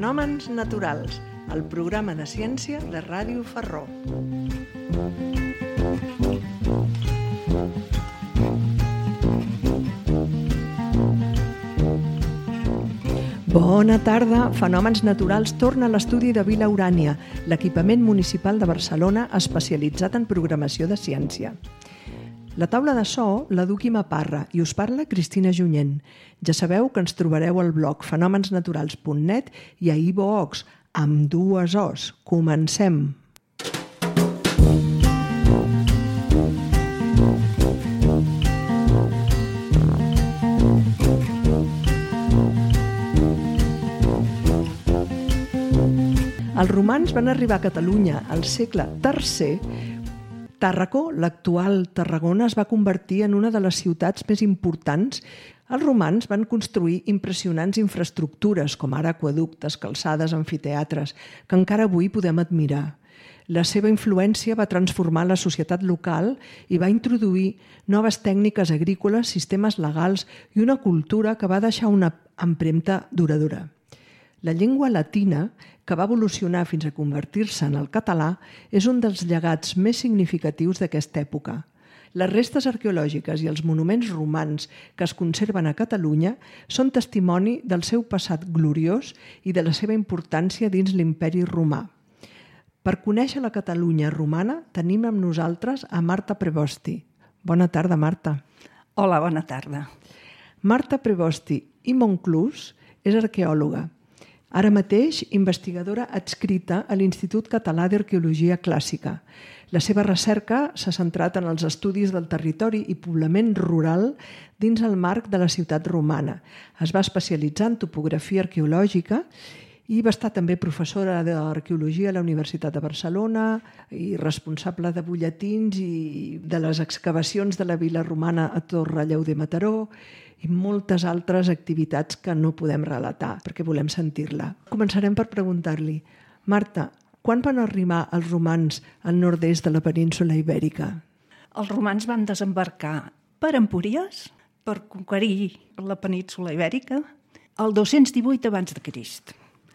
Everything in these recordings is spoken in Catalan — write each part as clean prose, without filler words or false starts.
Fenòmens naturals, el programa de ciència de Ràdio Ferró. Bona tarda. Fenòmens naturals torna a l'estudi de Vila Urània, l'equipament municipal de Barcelona especialitzat en programació de ciència. La taula de so la du Quima Parra i us parla Cristina Junyent. Ja sabeu que ens trobareu al blog fenomensnaturals.net i a iVoox, amb 2 Os. Comencem! Els romans van arribar a Catalunya al segle III. Tàrraco, l'actual Tarragona, es va convertir en una de les ciutats més importants. Els romans van construir impressionants infraestructures, com ara aqüeductes, calçades, amfiteatres, que encara avui podem admirar. La seva influència va transformar la societat local i va introduir noves tècniques agrícoles, sistemes legals i una cultura que va deixar una empremta duradora. La llengua latina, que va evolucionar fins a convertir-se en el català, és un dels llegats més significatius d'aquesta època. Les restes arqueològiques i els monuments romans que es conserven a Catalunya són testimoni del seu passat gloriós i de la seva importància dins l'imperi romà. Per conèixer la Catalunya romana tenim amb nosaltres a Marta Prebosti. Bona tarda, Marta. Hola, bona tarda. Marta Prebosti i Monclús és arqueòloga. Ara mateix investigadora adscrita a l'Institut Català d'Arqueologia Clàssica. La seva recerca s'ha centrat en els estudis del territori i poblament rural dins el marc de la ciutat romana. Es va especialitzar en topografia arqueològica i va estar també professora d'arqueologia a la Universitat de Barcelona i responsable de butlletins i de les excavacions de la vila romana a Torrelleu de Mataró i moltes altres activitats que no podem relatar perquè volem sentir-la. Començarem per preguntar-li: Marta, quan van arribar els romans al nord-est de la península Ibèrica? Els romans van desembarcar per Empúries per conquerir la península Ibèrica el 218 abans de Crist.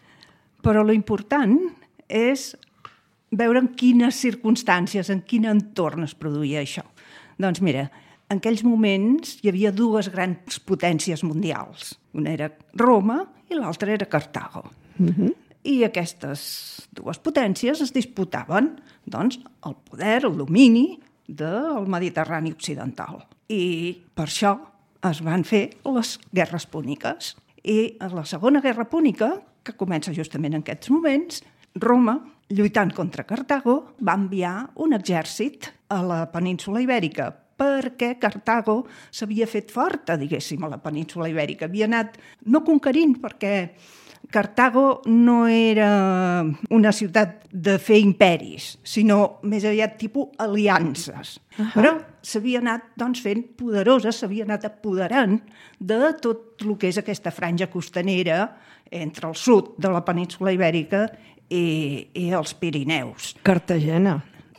Però l'important és veure en quines circumstàncies, en quin entorn es produïa això. Doncs mira, en aquells moments hi havia 2 grans potències mundials. Una era Roma i l'altra era Cartago. I aquestes 2 potències es disputaven doncs, el poder, el domini del Mediterrani occidental. I per això es van fer les guerres púniques. I a la Segona Guerra Púnica, que comença justament en aquests moments, Roma, lluitant contra Cartago, va enviar un exèrcit a la península Ibèrica perquè Cartago s'havia fet forta, diguéssim, a la península Ibèrica. Havia anat no conquerint, perquè Cartago no era una ciutat de fer imperis, sinó més aviat tipus aliances. Però s'havia anat doncs, fent poderosa, s'havia anat apoderant de tot el que és aquesta franja costanera entre el sud de la península Ibèrica i els Pirineus. Cartagena,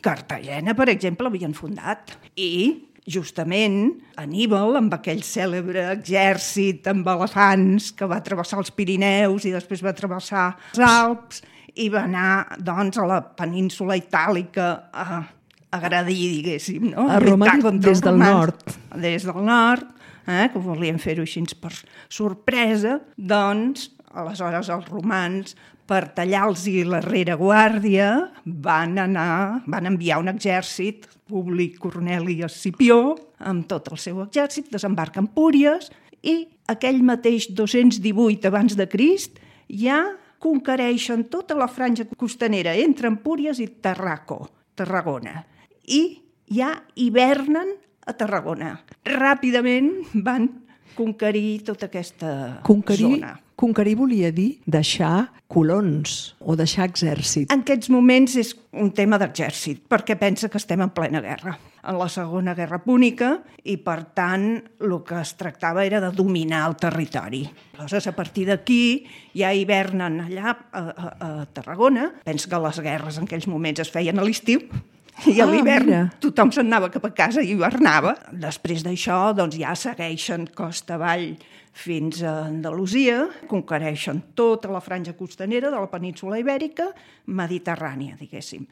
per exemple, havien fundat. I justament Aníbal, amb aquell cèlebre exèrcit amb elefants que va travessar els Pirineus i després va travessar els Alps i va anar doncs, a la península itàlica a agredir, diguéssim, no? A Roma des del nord. Des del nord, que volien fer-ho així per sorpresa, doncs aleshores els romans, per tallar-los la rereguàrdia, van enviar un exèrcit, Publi Corneli Escipió, amb tot el seu exèrcit, desembarca a Empúries i aquell mateix 218 abans de Crist ja conquereixen tota la franja costanera entre Empúries i Tarragona. I ja hivernen a Tarragona. Ràpidament van conquerir tota aquesta zona. Conquerir volia dir deixar colons o deixar exèrcit. En aquests moments és un tema d'exèrcit, perquè pensa que estem en plena guerra, en la Segona Guerra Púnica, i per tant el que es tractava era de dominar el territori. Aleshores, a partir d'aquí ja hivernen allà a Tarragona. Pensa que les guerres en aquells moments es feien a l'estiu, i a l'hivern tothom se'n anava cap a casa i hivernava. Després d'això doncs, ja segueixen costa avall fins a Andalusia, conquereixen tota la franja costanera de la península Ibèrica, mediterrània, diguéssim.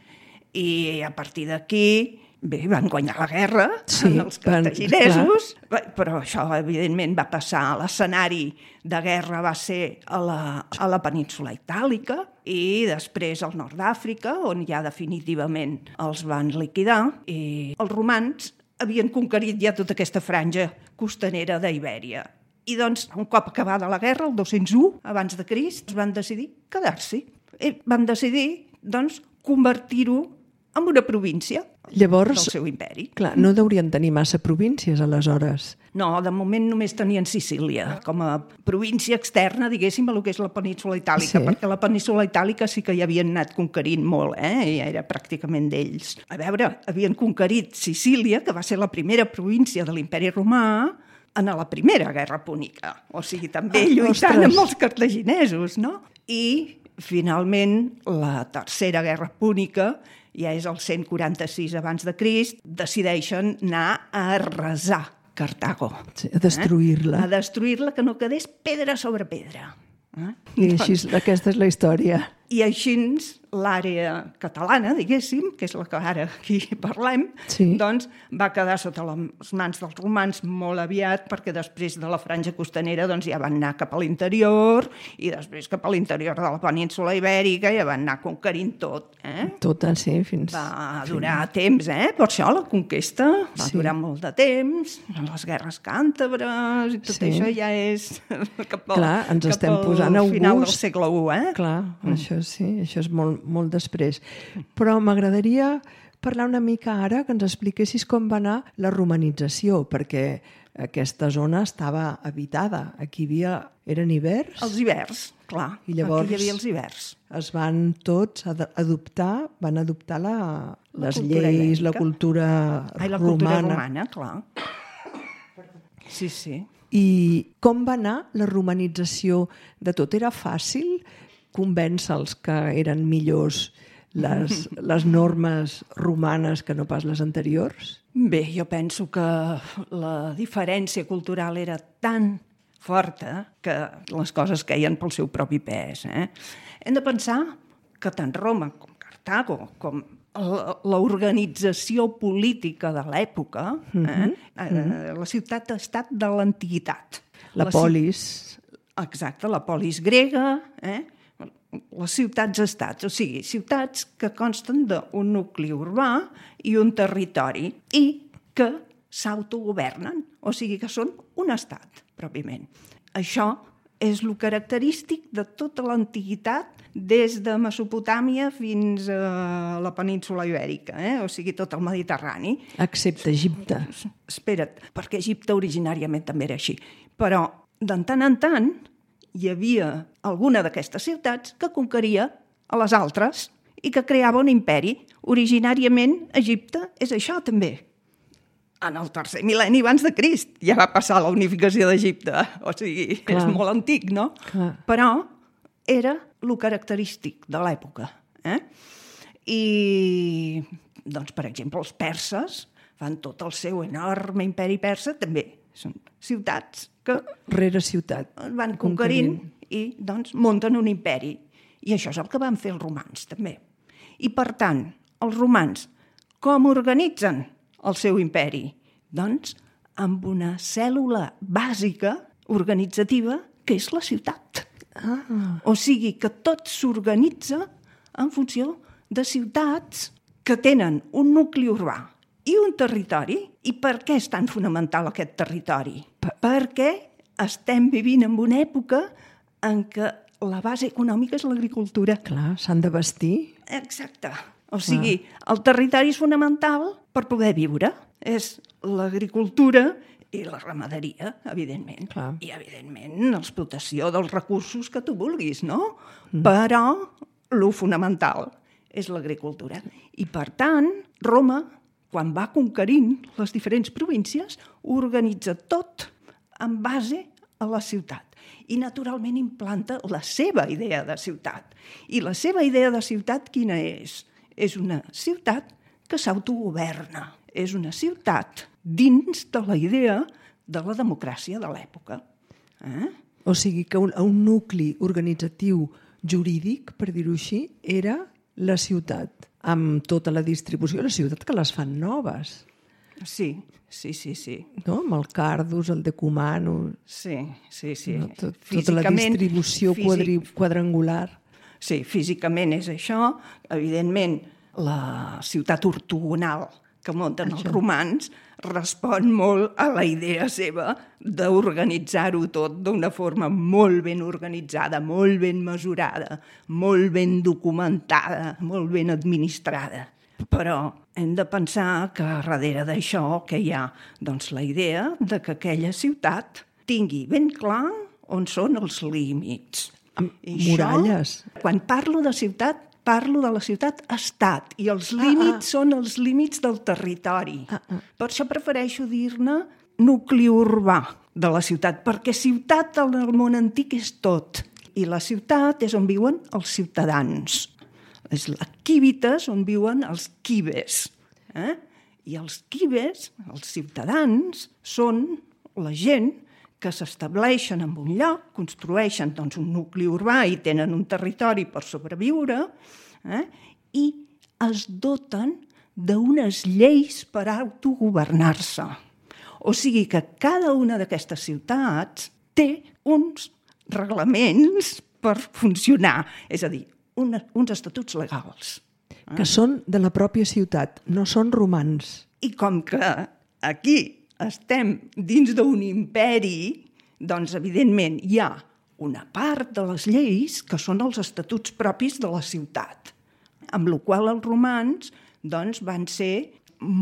I a partir d'aquí, bé, van guanyar la guerra, els cartaginesos, però això, evidentment, va passar a l'escenari de guerra, va ser a la península Itàlica i després al nord d'Àfrica, on ja definitivament els van liquidar, i els romans havien conquerit ja tota aquesta franja costanera d'Ibèria. I doncs, un cop acabada la guerra, el 201 abans de Crist, van decidir quedar-s'hi. I van decidir, doncs, convertir-ho en una província del seu imperi. Clar, no deurien tenir massa províncies, aleshores. No, de moment només tenien Sicília, com a província externa, diguéssim, a lo que és la península Itàlica, perquè la península Itàlica sí que ja havien anat conquerint molt, i era pràcticament d'ells. A veure, havien conquerit Sicília, que va ser la primera província de l'imperi romà, en la primera guerra púnica. O sigui, també lluitant amb els cartaginesos, no? I, finalment, la tercera guerra púnica, ja és el 146 abans de Crist, decideixen anar a arrasar Cartago. Sí, a destruir-la. A destruir-la, que no quedés pedra sobre pedra. I així, aquesta és la història. I així l'àrea catalana, diguéssim, que és la que ara aquí parlem, doncs va quedar sota les mans dels romans molt aviat, perquè després de la franja costanera doncs ja van anar cap a l'interior, i després cap a l'interior de la península Ibèrica ja van anar conquerint tot. Tot, sí, fins... Va durar temps, per això la conquesta va durar molt de temps, les guerres càntabres, i tot això ja és cap al final del segle I, Clar, això sí, això és molt després. Però m'agradaria parlar una mica ara, que ens expliquessis com va anar la romanització, perquè aquesta zona estava habitada. Aquí eren hiverns? Els hiverns, clar. I llavors aquí hi havia els hiverns. Es van tots adoptar les lleis, la cultura romana. La cultura romana, clar. Sí, sí. I com va anar la romanització de tot? Era fàcil convèncer els que eren millors les normes romanes que no pas les anteriors? Bé, jo penso que la diferència cultural era tan forta que les coses queien pel seu propi pes. Hem de pensar que tant Roma com Cartago, com l'organització política de l'època, la ciutat-estat de l'antiguitat. La polis. Exacte, la polis grega, les ciutats-estats, o sigui, ciutats que consten d'un nucli urbà i un territori i que s'autogovernen, o sigui que són un estat, pròpiament. Això és el característic de tota l'antiguitat, des de Mesopotàmia fins a la península Ibèrica, o sigui, tot el Mediterrani. Excepte Egipte. Espera't, perquè Egipte originàriament també era així. Però, de tant en tant, hi havia alguna d'aquestes ciutats que conqueria a les altres i que creava un imperi. Originàriament, Egipte és això també. En el tercer mil·lenni abans de Crist ja va passar la unificació d'Egipte. O sigui, és molt antic, no? Clar. Però era el característic de l'època. I, doncs, per exemple, els perses fan tot el seu enorme imperi persa, també són ciutats que rere ciutat van conquerint i, doncs, munten un imperi. I això és el que van fer els romans, també. I, per tant, els romans, com organitzen el seu imperi? Doncs amb una cèl·lula bàsica organitzativa que és la ciutat. O sigui que tot s'organitza en funció de ciutats que tenen un nucli urbà i un territori. I per què és tan fonamental aquest territori? Perquè estem vivint en una època en què la base econòmica és l'agricultura. Clar, s'han de vestir. Exacte. O sigui, el territori és fonamental per poder viure. És l'agricultura i la ramaderia, evidentment. Clar. I, evidentment, l'explotació dels recursos que tu vulguis, no? Però lo fonamental és l'agricultura. I, per tant, Roma, quan va conquerint les diferents províncies, organitza tot en base a la ciutat. I, naturalment, implanta la seva idea de ciutat. I la seva idea de ciutat quina és? És una ciutat que s'autogoverna. És una ciutat dins de la idea de la democràcia de l'època. O sigui que un nucli organitzatiu jurídic, per dir-ho així, era la ciutat, amb tota la distribució, la ciutat que les fan noves. Sí. No? Amb el Cardus, el Decumano... Sí. No? Tota la distribució quadrangular. Sí, físicament és això. Evidentment, la ciutat ortogonal que munten els romans respon molt a la idea seva d'organitzar-ho tot d'una forma molt ben organitzada, molt ben mesurada, molt ben documentada, molt ben administrada. Però hem de pensar que darrere d'això que hi ha doncs, la idea de que aquella ciutat tingui ben clar on són els límits. Muralles. Quan parlo de ciutat, parlo de la ciutat-estat i els límits són els límits del territori. Per això prefereixo dir-ne nucli urbà de la ciutat, perquè ciutat en el món antic és tot. I la ciutat és on viuen els ciutadans. És la quívites on viuen els quibes. I els quibes, els ciutadans, són la gent que s'estableixen en un lloc, construeixen doncs, un nucli urbà i tenen un territori per sobreviure, i es doten d'unes lleis per autogovernar-se. O sigui que cada una d'aquestes ciutats té uns reglaments per funcionar, és a dir, uns estatuts legals. Que són de la pròpia ciutat, no són romans. I com que aquí estem dins d'un imperi, doncs, evidentment, hi ha una part de les lleis que són els estatuts propis de la ciutat, amb la qual els romans doncs, van ser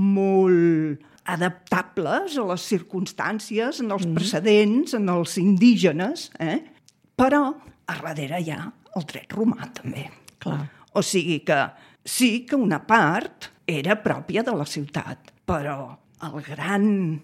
molt adaptables a les circumstàncies, en els precedents, en els indígenes, però a darrere hi ha el dret romà, també. Clar. O sigui que sí que una part era pròpia de la ciutat, però el gran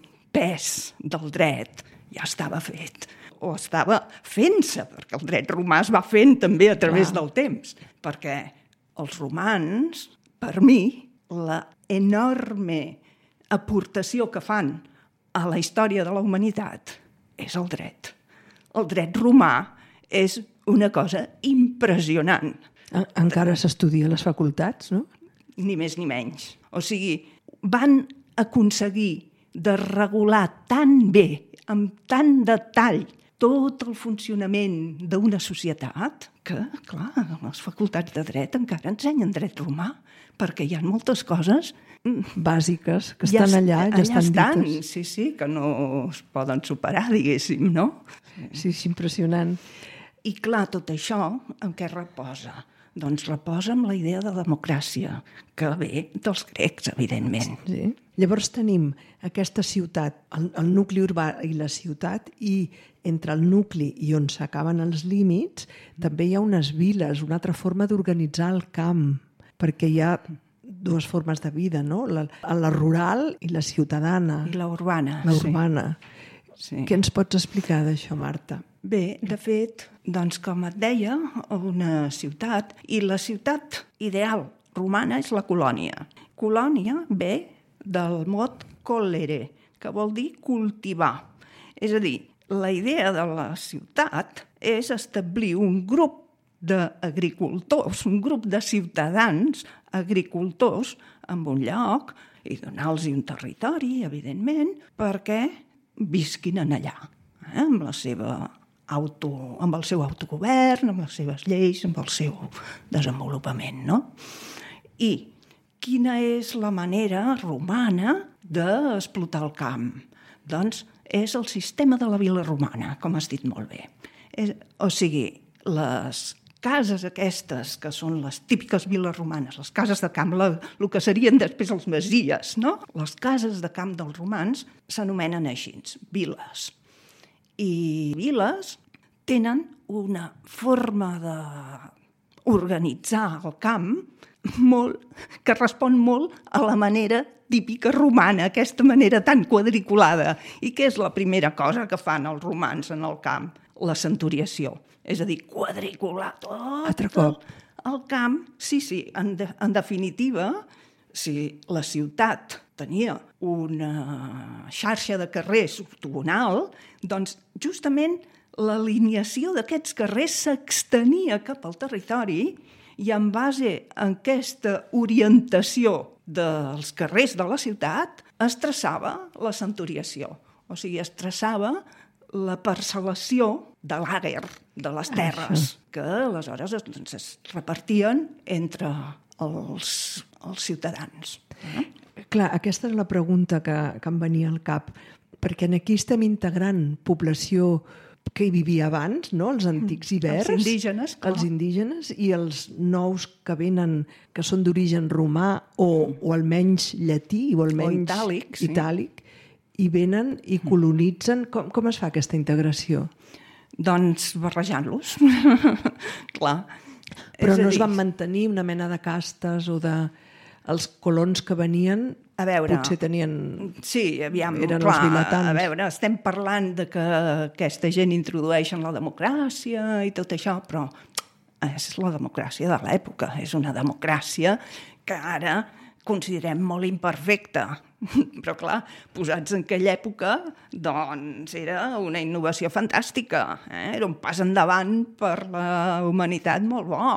pes del dret ja estava fet, o estava fent-se, perquè el dret romà es va fent també a través del temps, perquè els romans, per mi, la enorme aportació que fan a la història de la humanitat és el dret. El dret romà és una cosa impressionant. Encara s'estudia a les facultats, no? Ni més ni menys. O sigui, van aconseguir de regular tan bé, amb tant detall, tot el funcionament d'una societat que, clar, les facultats de dret encara ensenyen dret romà, perquè hi ha moltes coses bàsiques que estan allà estan dites. Sí, que no es poden superar, diguéssim, no? Sí, és impressionant. I clar, tot això en què reposa? Doncs reposa amb la idea de democràcia, que ve dels grecs, evidentment. Sí. Llavors tenim aquesta ciutat, el nucli urbà i la ciutat, i entre el nucli i on s'acaben els límits també hi ha unes viles, una altra forma d'organitzar el camp, perquè hi ha dues formes de vida, no? La rural i la ciutadana. I la urbana. La urbana. Sí. Què ens pots explicar d'això, Marta? Bé, de fet, doncs com et deia, una ciutat, i la ciutat ideal romana és la colònia. Colònia ve del mot collere, que vol dir cultivar. És a dir, la idea de la ciutat és establir un grup d'agricultors, un grup de ciutadans agricultors en un lloc i donar-los un territori, evidentment, perquè visquin en allà, amb la seva amb el seu autogovern, amb les seves lleis, amb el seu desenvolupament, no? I quina és la manera romana d'explotar el camp? Doncs és el sistema de la vila romana, com has dit molt bé. O sigui, les cases aquestes, que són les típiques viles romanes, les cases de camp, el que serien després els masies, no? Les cases de camp dels romans s'anomenen així, viles. I viles tenen una forma d'organitzar el camp que respon molt a la manera típica romana, aquesta manera tan quadriculada. I què és la primera cosa que fan els romans en el camp? La centuriació. És a dir, quadricular tot el camp. Sí, en definitiva, si la ciutat tenia una xarxa de carrers ortogonal, doncs justament l'alineació d'aquests carrers s'extenia cap al territori i en base a aquesta orientació dels carrers de la ciutat es traçava la centuriació. O sigui, es traçava la parcel·lació de l'àger, de les terres, que aleshores es repartien entre els ciutadans. Clar, aquesta és la pregunta que em venia al cap, perquè aquí estem integrant població que hi vivia abans, no? Els antics ibers, els indígenes, clar. Els indígenes i els nous que venen, que són d'origen romà o almenys llatí o almenys itàlic, i venen i colonitzen. Com es fa aquesta integració? Doncs barrejant-los. Clar. Però no es van mantenir una mena de castes o de... Els colons que venien potser tenien... Sí, aviam, eren clar, els vilatans. a veure, estem parlant de que aquesta gent introdueixen la democràcia i tot això, però és la democràcia de l'època, és una democràcia que ara considerem molt imperfecta. Però clar, posats en aquella època, doncs era una innovació fantàstica, era un pas endavant per la humanitat molt bo,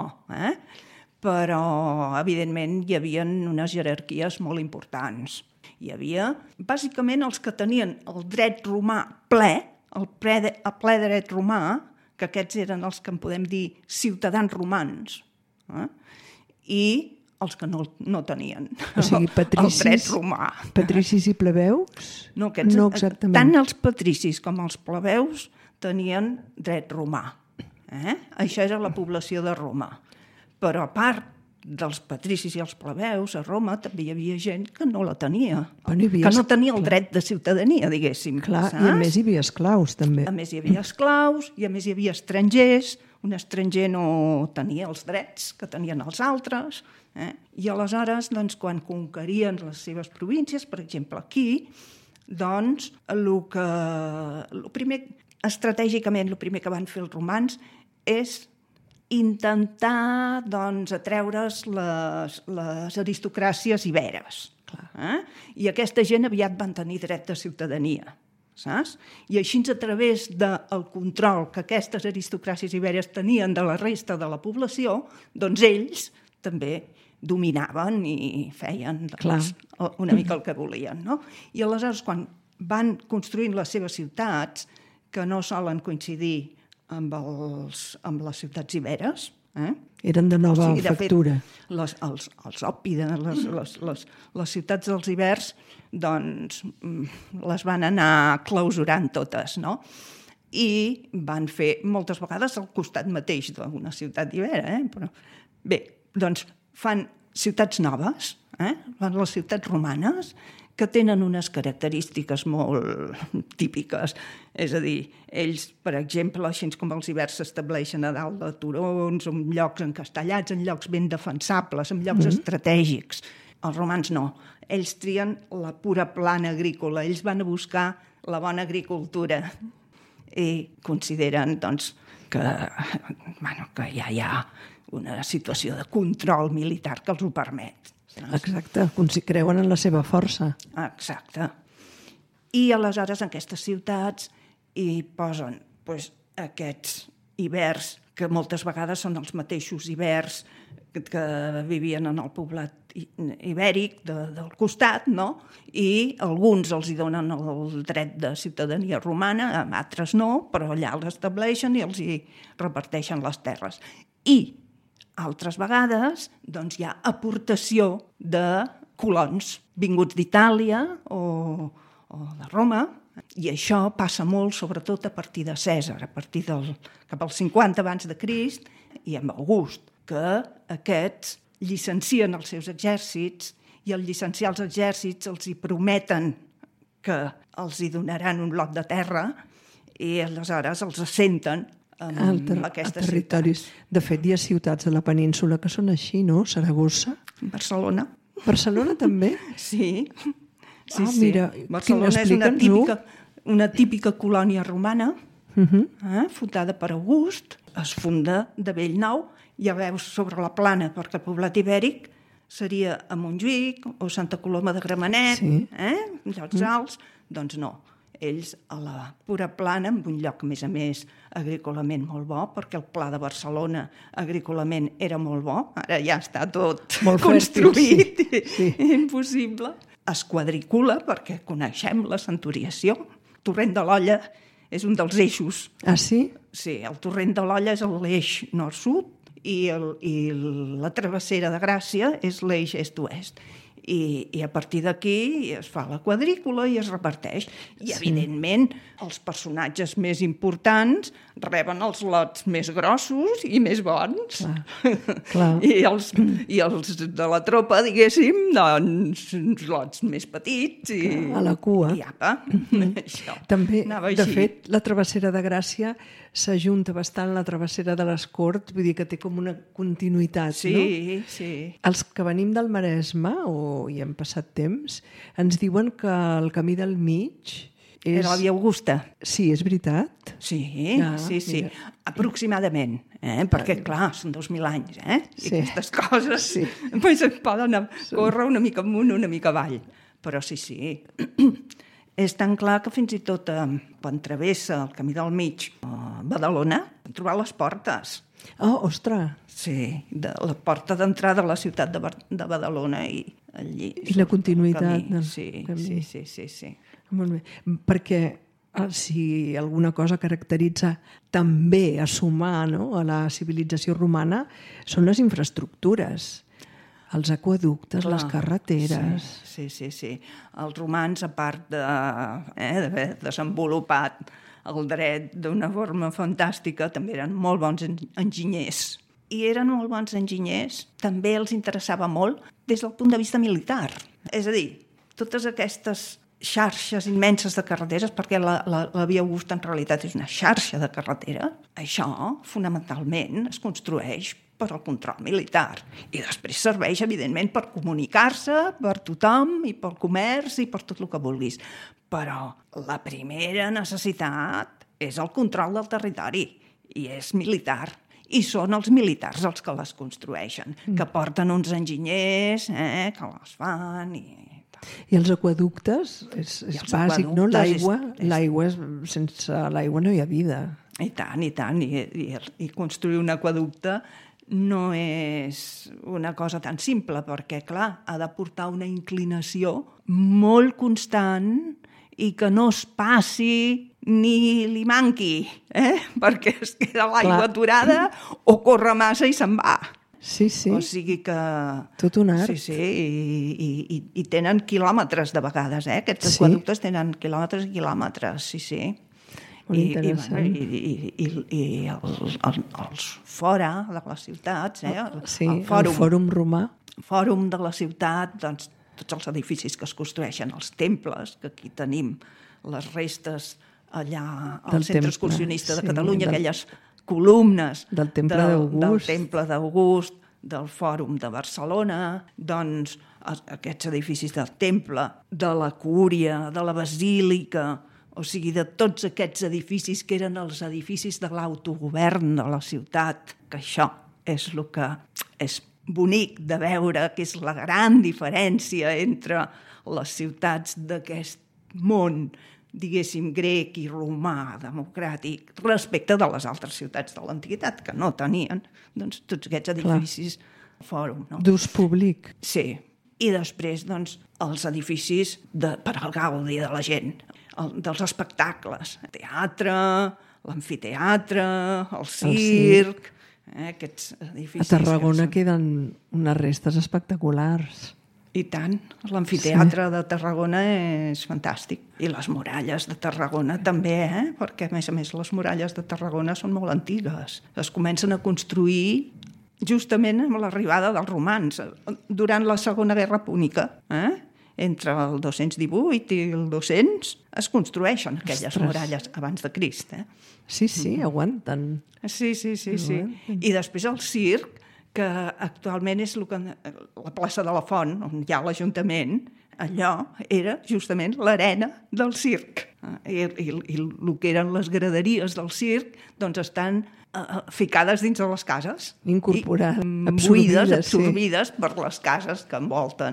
però, evidentment, hi havia unes jerarquies molt importants. Hi havia, bàsicament, els que tenien el dret romà ple, el ple dret romà, que aquests eren els que en podem dir ciutadans romans, i els que no tenien el dret romà. Patricis i plebeus? No exactament. Tant els patricis com els plebeus tenien dret romà. Això era la població de Roma. Però a part dels patricis i els plebeus, a Roma també hi havia gent que no la tenia, que no tenia el dret de ciutadania, diguéssim. Clar, i a més hi havia esclaus, també. A més hi havia esclaus, i a més hi havia estrangers. Un estranger no tenia els drets que tenien els altres. I aleshores, doncs, quan conquerien les seves províncies, per exemple aquí, doncs, estratègicament, el primer que van fer els romans és intentar atreure's les aristocràcies iberes. I aquesta gent aviat van tenir dret de ciutadania. Saps? I així, a través del control que aquestes aristocràcies iberes tenien de la resta de la població, doncs ells també dominaven i feien una mica el que volien. No? I aleshores, quan van construint les seves ciutats, que no solen coincidir amb les ciutats iberes. Eren de nova factura. Els òppides, les ciutats dels ibers, doncs les van anar clausurant totes, no? I van fer moltes vegades al costat mateix d'una ciutat ibera. Però bé, doncs fan ciutats noves, les ciutats romanes, que tenen unes característiques molt típiques. És a dir, ells, per exemple, així com els ibers s'estableixen a dalt de turons, en llocs encastellats, en llocs ben defensables, en llocs estratègics. Els romans no. Ells trien la pura plana agrícola. Ells van a buscar la bona agricultura i consideren, doncs, que ja hi ha una situació de control militar que els ho permet. Exacte, creuen en la seva força. Exacte. I aleshores en aquestes ciutats hi posen aquests ibers, que moltes vegades són els mateixos ibers que vivien en el poblat ibèric del costat, no? I alguns els hi donen el dret de ciutadania romana, altres no, però allà els estableixen i els hi reparteixen les terres. I altres vegades doncs, hi ha aportació de colons vinguts d'Itàlia o de Roma, i això passa molt, sobretot a partir de Cèsar, a partir cap al 50 abans de Crist, i amb August, que aquests llicencien els seus exèrcits i al llicenciar els exèrcits els hi prometen que els hi donaran un lot de terra i aleshores els assenten en aquestes territoris. De fet, hi ha ciutats de la península que són així, no? Saragossa? Barcelona. Barcelona també? Sí. Mira, Barcelona és una típica colònia romana, fundada per August, es funda de bell nou, ja veus sobre la plana, perquè el poblat ibèric seria a Montjuïc o Santa Coloma de Gramenet, llocs alts, doncs no. ells a la Pura Plana, en un lloc, a més, agrícolament molt bo, perquè el Pla de Barcelona agrícolament era molt bo, ara ja està tot molt construït, fèrtil, sí. Impossible. Es quadricula, perquè coneixem la centuriació. El torrent de l'Olla és un dels eixos. Ah, sí? Sí, el torrent de l'Olla és l'eix nord-sud i la travessera de Gràcia és l'eix est-oest. I a partir d'aquí es fa la quadrícula i es reparteix. I, evidentment, els personatges més importants reben els lots més grossos i més bons. Clar. I els de la tropa, diguéssim, doncs, uns lots més petits. A la cua. I apa, això. També, de fet, la travessera de Gràcia s'ajunta bastant a la travessera de les Corts, vull dir que té com una continuïtat, no? Sí. Els que venim del Maresme, o hi hem passat temps, ens diuen que el camí del mig és... Era la Via Augusta. Sí, és veritat? Sí. Mira. Aproximadament, perquè, clar, són 2.000 anys, Sí. I aquestes coses pues, poden córrer una mica amunt, una mica avall. Però sí. És tan clar que fins i tot quan travessa el camí del mig a Badalona, han trobat les portes. Oh, ostres! Sí, la porta d'entrada a la ciutat de Badalona i allí... I la continuïtat del camí. Sí. Molt bé, perquè si alguna cosa caracteritza també a sumar, no, a la civilització romana són les infraestructures. Els aqüeductes, les carreteres... Sí. Els romans, a part d'haver desenvolupat el dret d'una forma fantàstica, també eren molt bons enginyers. I eren molt bons enginyers, també els interessava molt des del punt de vista militar. És a dir, totes aquestes xarxes immenses de carreteres, perquè la Via Augusta en realitat és una xarxa de carretera, això fonamentalment es construeix per al control militar. I després serveix, evidentment, per comunicar-se, per tothom, i pel comerç, i per tot el que vulguis. Però la primera necessitat és el control del territori, i és militar. I són els militars els que les construeixen, que porten uns enginyers, que les fan i... I els aqüeductes és bàsic, no? L'aigua, sense l'aigua no hi ha vida. I tant. I construir un aqüeducte no és una cosa tan simple, perquè, clar, ha de portar una inclinació molt constant i que no es passi ni li manqui, perquè es queda l'aigua aturada o corre massa i se'n va. Sí. O sigui que... Tot un art. Sí, i tenen quilòmetres de vegades, Aquests aqüeductes tenen quilòmetres i quilòmetres, sí. Molt interessant. I els fora de les ciutats, el fòrum romà. El fòrum de la ciutat, doncs, tots els edificis que es construeixen, els temples, que aquí tenim les restes allà al Centre Excursionista de Catalunya, aquelles columnes del Temple d'August, del Fòrum de Barcelona, doncs aquests edificis del Temple, de la Cúria, de la Basílica, o sigui, de tots aquests edificis que eren els edificis de l'autogovern de la ciutat, que això és el que és bonic de veure, que és la gran diferència entre les ciutats d'aquest món, diguéssim, grec i romà, democràtic, respecte de les altres ciutats de l'antiguitat, que no tenien doncs, tots aquests edificis fòrum. No? D'ús públic. Sí. I després, doncs, els edificis per al gaudi de la gent, dels espectacles, el teatre, l'amfiteatre, el circ, aquests edificis. A Tarragona queden unes restes espectaculars. I tant, l'amfiteatre de Tarragona és fantàstic. I les muralles de Tarragona també, perquè a més les muralles de Tarragona són molt antigues. Es comencen a construir justament amb l'arribada dels romans, durant la Segona Guerra Púnica, entre el 218 i el 200 es construeixen aquelles muralles abans de Crist. Sí, aguanten. Sí. I després el circ, que actualment és la plaça de la Font, on hi ha l'Ajuntament, allò era justament l'arena del circ. I el que eren les graderies del circ doncs estan ficades dins de les cases. Incorporades, absorbides per les cases que envolten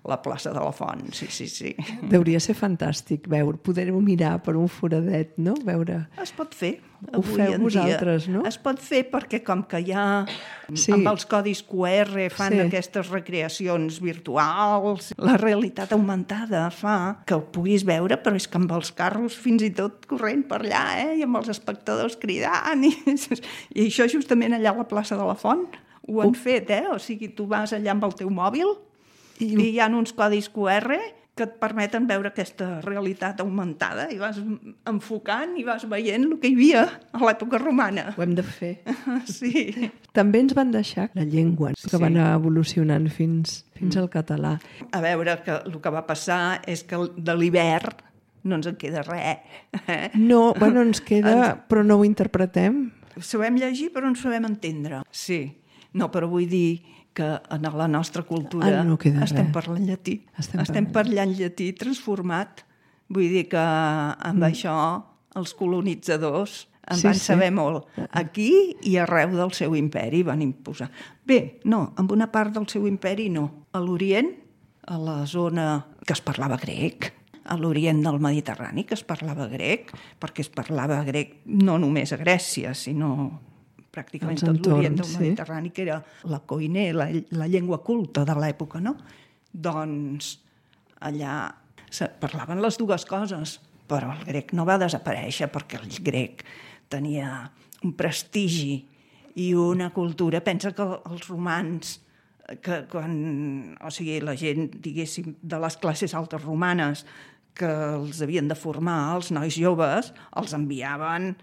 la plaça de la Font, sí. Deuria ser fantàstic poder-ho mirar per un foradet, no? Es pot fer. Ho feu vosaltres, no? Es pot fer perquè com que ja amb els codis QR fan aquestes recreacions virtuals, la realitat augmentada fa que ho puguis veure, però és que amb els carros fins i tot corrent per allà, i amb els espectadors cridant, i això justament allà a la plaça de la Font ho han fet, o sigui, tu vas allà amb el teu mòbil i hi ha uns codis QR que et permeten veure aquesta realitat augmentada i vas enfocant i vas veient el que hi havia a l'època romana. Ho hem de fer. Sí. També ens van deixar la llengua, que va anar evolucionant fins al català. A veure, que el que va passar és que de l'hivern no ens en queda res. No, ens queda, però no ho interpretem. Sabem llegir, però no sabem entendre. Sí. No, però vull dir que en la nostra cultura estem parlant llatí. Estem parlant llatí transformat. Vull dir que amb això els colonitzadors en van saber molt. Aquí i arreu del seu imperi van imposar. Bé, no, amb una part del seu imperi no. A l'Orient, a la zona que es parlava grec, a l'Orient del Mediterrani que es parlava grec, perquè es parlava grec no només a Grècia, sinó pràcticament tot l'Orient del Mediterrani, que era la koiné, la llengua culta de l'època, no? Doncs allà parlaven les dues coses, però el grec no va desaparèixer perquè el grec tenia un prestigi i una cultura. Pensa que els romans, que quan, o sigui, la gent, diguéssim, de les classes altes romanes que els havien de formar, els nois joves, els enviaven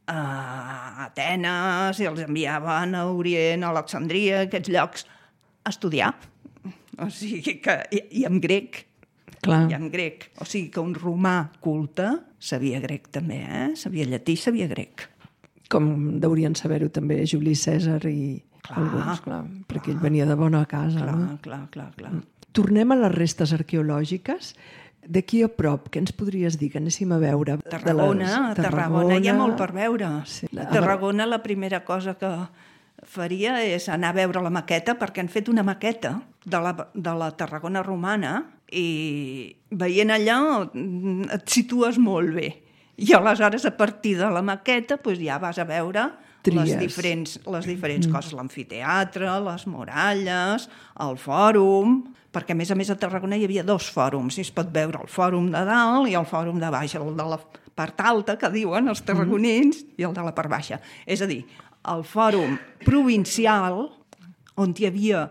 a Atenes i els enviaven a Orient, a Alexandria, aquests llocs, a estudiar. O sigui que, i en grec. Clar. I en grec. O sigui que un romà culte sabia grec també, sabia llatí, sabia grec. Com deurien saber-ho també Juli Cèsar i alguns, perquè ell venia de bona casa. Clar. Tornem a les restes arqueològiques. D'aquí a prop, què ens podries dir que anéssim a veure? Tarragona, hi ha molt per veure. Sí. A Tarragona la primera cosa que faria és anar a veure la maqueta, perquè han fet una maqueta de la Tarragona romana i veient allà et situes molt bé. I aleshores, a partir de la maqueta, ja vas a veure les diferents coses, l'amfiteatre, les muralles, el fòrum, perquè a més a Tarragona hi havia dos fòrums, i es pot veure el fòrum de dalt i el fòrum de baix, el de la part alta, que diuen els tarragonins, i el de la part baixa. És a dir, el fòrum provincial, on hi havia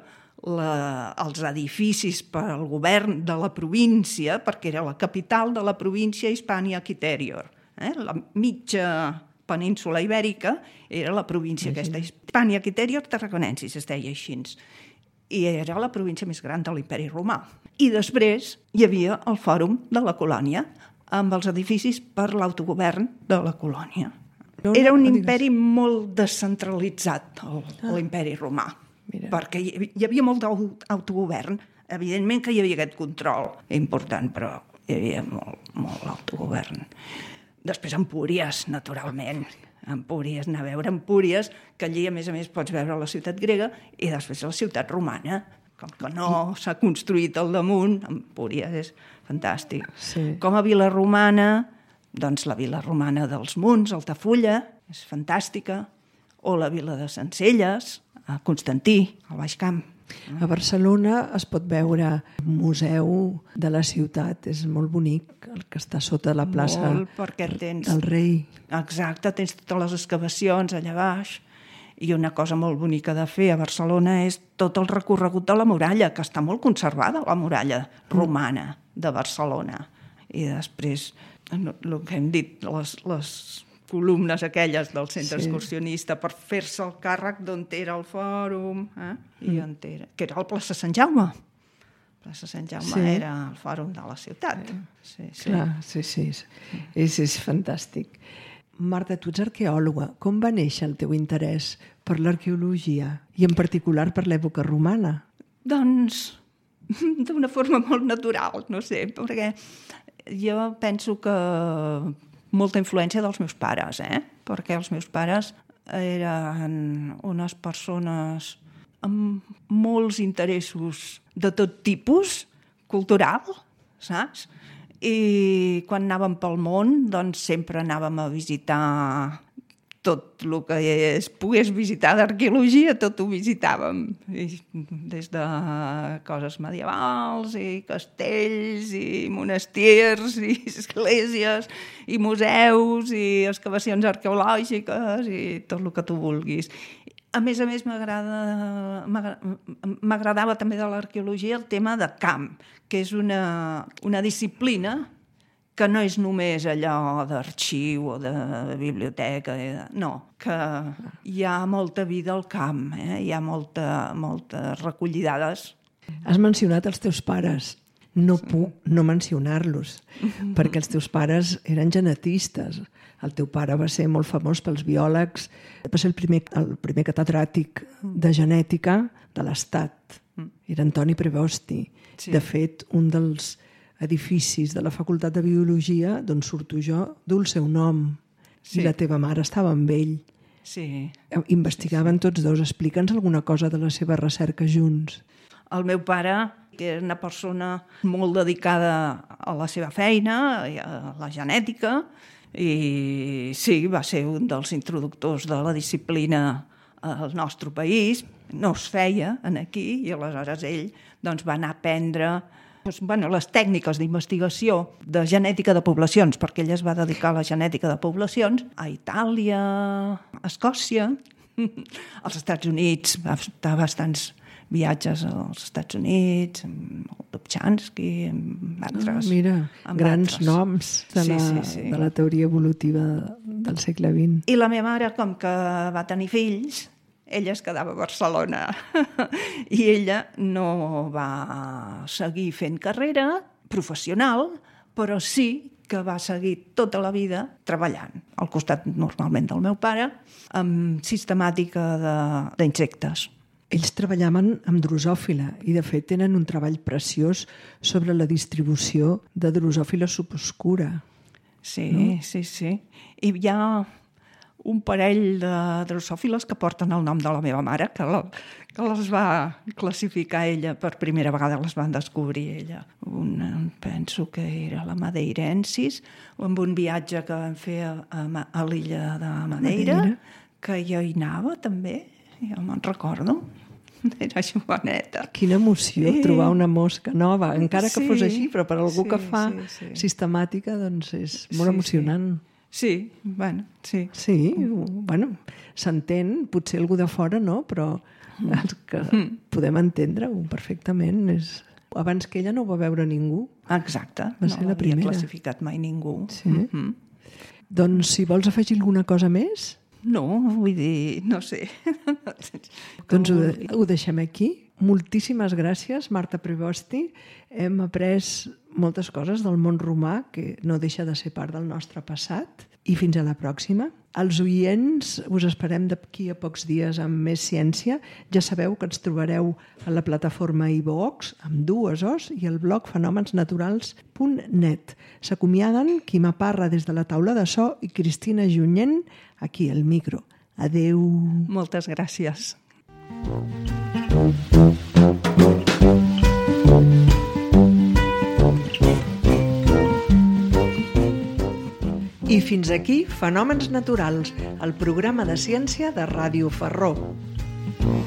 els edificis per al govern de la província, perquè era la capital de la província Hispània Quiterior. La mitja península ibèrica era la província aquesta, Hispània Quiterior Tarragonensis, es deia així. I era la província més gran de l'imperi romà. I després hi havia el fòrum de la colònia, amb els edificis per l'autogovern de la colònia. Era un imperi molt descentralitzat, l'imperi romà, perquè hi havia molt d'autogovern. Evidentment que hi havia aquest control important, però hi havia molt autogovern. Després Empúries, naturalment. Empúries, anar a veure Empúries, que allí a més pots veure la ciutat grega i després la ciutat romana. Com que no s'ha construït al damunt, Empúries és fantàstic. Sí. Com a vila romana, doncs la vila romana dels Munts, Altafulla, és fantàstica, o la vila de Sencelles, a Constantí, al Baix Camp. A Barcelona es pot veure el museu de la ciutat, és molt bonic, el que està sota la plaça del Rei. Exacte, tens totes les excavacions allà baix, i una cosa molt bonica de fer a Barcelona és tot el recorregut de la muralla, que està molt conservada, la muralla romana de Barcelona. I després, el que hem dit, les columnes aquelles del centre excursionista per fer-se el càrrec d'on era el fòrum, i on era, que era el plaça Sant Jaume. Plaça Sant Jaume era el fòrum de la ciutat. Sí. És fantàstic. Marta, tu ets arqueòloga. Com va néixer el teu interès per l'arqueologia i en particular per l'època romana? Doncs d'una forma molt natural, no sé, perquè jo penso que molta influència dels meus pares, perquè els meus pares eren unes persones amb molts interessos de tot tipus, cultural, saps? I quan anàvem pel món, doncs sempre anàvem a visitar tot el que es pogués visitar d'arqueologia, tot ho visitàvem. Des de coses medievals, i castells, i monestirs, i esglésies, i museus, i excavacions arqueològiques, i tot el que tu vulguis. A més, m'agradava també de l'arqueologia el tema de camp, que és una disciplina que no és només allò d'arxiu o de biblioteca, no, que hi ha molta vida al camp, hi ha molta recollir dades. Has mencionat els teus pares. No puc no mencionar-los, perquè els teus pares eren genetistes. El teu pare va ser molt famós pels biòlegs, va ser el primer catedràtic de genètica de l'Estat. Era Antoni Prevosti. Sí. De fet, un dels edificis de la Facultat de Biologia, d'on surto jo, du el seu nom. Sí. I la teva mare estava amb ell. Sí. Investigaven tots dos. Explica'ns alguna cosa de la seva recerca junts. El meu pare, que era una persona molt dedicada a la seva feina, a la genètica, i sí, va ser un dels introductors de la disciplina al nostre país. No es feia aquí, i aleshores ell doncs, va anar a aprendre les tècniques d'investigació de genètica de poblacions, perquè ell es va dedicar a la genètica de poblacions a Itàlia, a Escòcia, als Estats Units, va estar bastants viatges als Estats Units, amb Dobzhansky, amb altres. Grans noms de la teoria evolutiva del segle XX. I la meva mare, com que va tenir fills, ella es quedava a Barcelona i ella no va seguir fent carrera professional, però sí que va seguir tota la vida treballant, al costat normalment del meu pare, amb sistemàtica d'insectes. Ells treballaven amb drosòfila i, de fet, tenen un treball preciós sobre la distribució de drosòfila suboscura. Sí, no? Sí. I hi ha un parell de drosòfiles que porten el nom de la meva mare, que les va classificar ella per primera vegada, les van descobrir ella. Penso que era la Madeirensis, amb un viatge que vam fer a l'illa de Madeira, que jo hi anava també, jo me'n recordo. Era joveneta. Quina emoció trobar una mosca nova, encara que fos així, però per algú que fa sistemàtica, doncs és molt emocionant. Sí, sí. Sí, s'entén, potser algú de fora no, però els que podem entendre-ho perfectament. Abans que ella no ho va veure ningú. Exacte, va ser la primera. No l'havia classificat mai ningú. Sí. Doncs si vols afegir alguna cosa més... No, vull dir, no sé. Doncs ho deixem aquí. Moltíssimes gràcies, Marta Prevosti. Hem après moltes coses del món romà que no deixa de ser part del nostre passat. I fins a la pròxima. Els oients us esperem d'aquí a pocs dies amb més ciència. Ja sabeu que ens trobareu a la plataforma iVox amb 2 O's i el blog fenomenasnaturals.net. S'acomiaden Quima Parra des de la taula de so i Cristina Junyent aquí al micro. Adeu. Moltes gràcies. I fins aquí Fenòmens Naturals, el programa de ciència de Ràdio Ferró.